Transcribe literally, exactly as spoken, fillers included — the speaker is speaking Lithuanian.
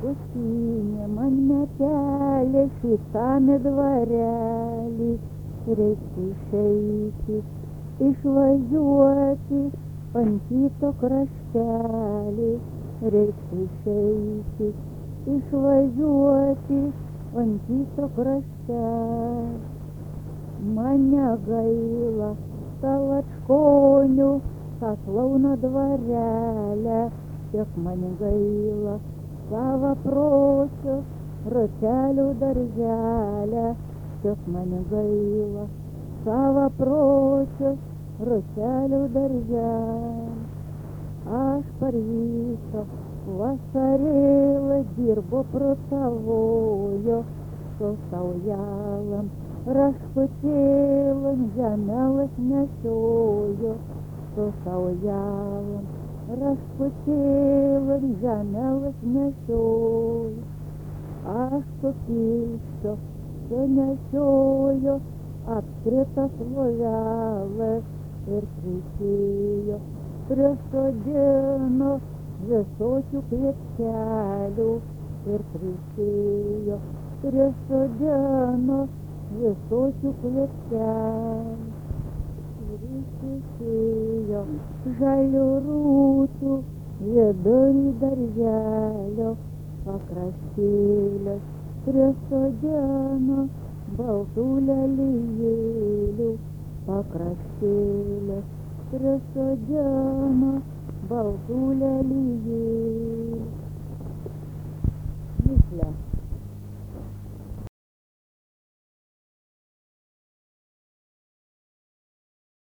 paskutinė man metelė šitame dvarelį, reiktų išeiti, išvažiuoti ant kito kraštelį, reiktų išeiti, išvažiuoti ant kito kraštelį. Mane gaila Talačkonių, tą klouno dvarelę, tiek man gaila savaprosios rotelių darželę, tiek man gaila savaprosios rotelių darželę. Aš parvyko vasarėlą, dirbo protavojo, su saujalam raškutėlam žemelas nešiojo, su saujalam raškutėlam žemelas nešiojo. Aš su pilsio sunešiojo, apskritas lovelas ir prisėjo, prisodino visokių kvietkelių ir prisėjo, prisodino visokių kvietkelių. Ir išėjo žalių rūtų vidury darželio, pakraštėlės prisodino baltų lelijėlių, pakraštėlės prisodino baltų lelijėlių. Mislę.